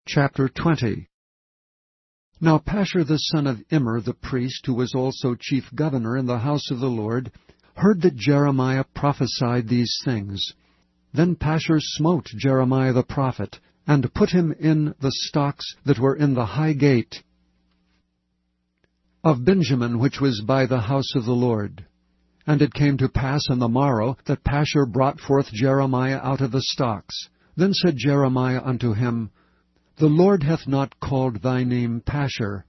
Chapter 20. Now Pashur the son of Immer the priest, who was also chief governor in the house of the Lord, heard that Jeremiah prophesied these things. Then Pashur smote Jeremiah the prophet, and put him in the stocks that were in the high gate of Benjamin, which was by the house of the Lord. And it came to pass on the morrow that Pashur brought forth Jeremiah out of the stocks. Then said Jeremiah unto him, The Lord hath not called thy name Pashur,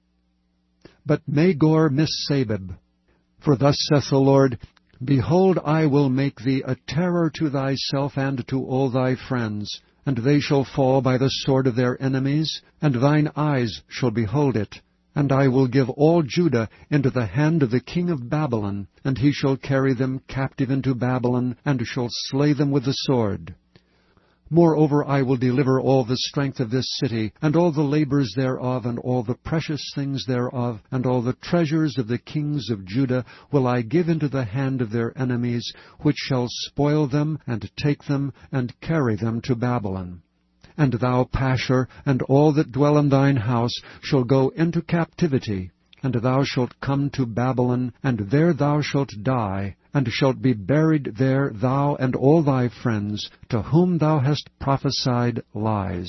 but Magor-Missabib. For thus saith the Lord, Behold, I will make thee a terror to thyself and to all thy friends, and they shall fall by the sword of their enemies, and thine eyes shall behold it. And I will give all Judah into the hand of the king of Babylon, and he shall carry them captive into Babylon, and shall slay them with the sword. Moreover, I will deliver all the strength of this city, and all the labors thereof, and all the precious things thereof, and all the treasures of the kings of Judah will I give into the hand of their enemies, which shall spoil them, and take them, and carry them to Babylon. And thou, Pashur, and all that dwell in thine house, shall go into captivity, and thou shalt come to Babylon, and there thou shalt die, and shalt be buried there, thou and all thy friends, to whom thou hast prophesied lies.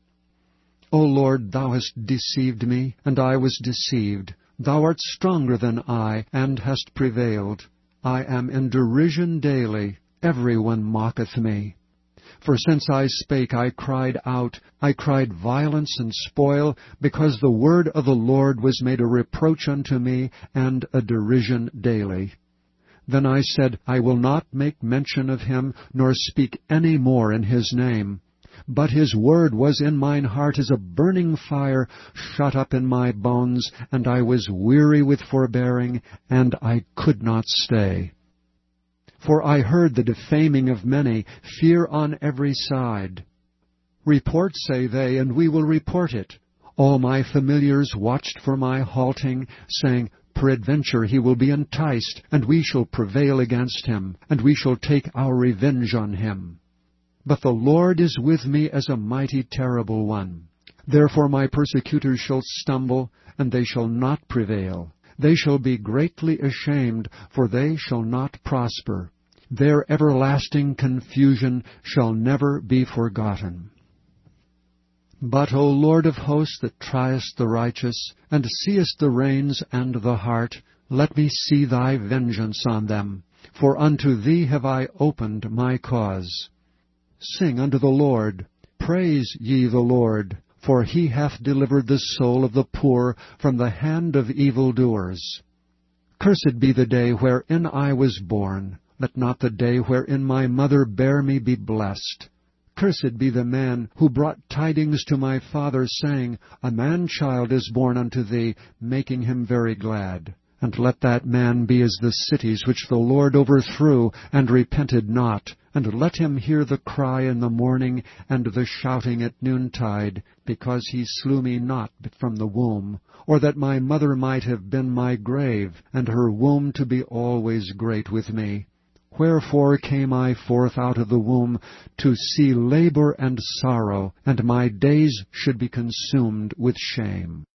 O Lord, thou hast deceived me, and I was deceived. Thou art stronger than I, and hast prevailed. I am in derision daily. Every one mocketh me. For since I spake, I cried out. I cried violence and spoil, because the word of the Lord was made a reproach unto me, and a derision daily. Then I said, I will not make mention of him, nor speak any more in his name. But his word was in mine heart as a burning fire, shut up in my bones, and I was weary with forbearing, and I could not stay. For I heard the defaming of many, fear on every side. Report, say they, and we will report it. All my familiars watched for my halting, saying, Peradventure he will be enticed, and we shall prevail against him, and we shall take our revenge on him. But the Lord is with me as a mighty terrible one. Therefore my persecutors shall stumble, and they shall not prevail. They shall be greatly ashamed, for they shall not prosper. Their everlasting confusion shall never be forgotten. But, O Lord of hosts, that triest the righteous, and seest the reins and the heart, let me see thy vengeance on them, for unto thee have I opened my cause. Sing unto the Lord, praise ye the Lord, for he hath delivered the soul of the poor from the hand of evildoers. Cursed be the day wherein I was born. Let not the day wherein my mother bare me be blessed. Cursed be the man who brought tidings to my father, saying, A man-child is born unto thee, making him very glad. And let that man be as the cities which the Lord overthrew, and repented not. And let him hear the cry in the morning, and the shouting at noontide, because he slew me not from the womb, or that my mother might have been my grave, and her womb to be always great with me. Wherefore came I forth out of the womb, to see labor and sorrow, and my days should be consumed with shame.